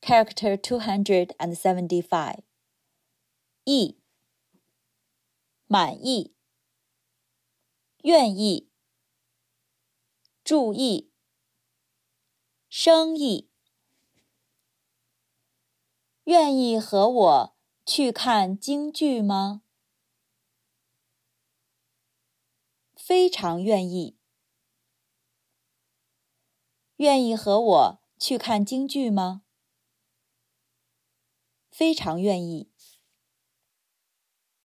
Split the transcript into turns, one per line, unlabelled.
Character 275. 意，满意，愿意，注意，生意。愿意和我去看京剧吗？非常愿意。愿意和我去看京剧吗？非常愿意。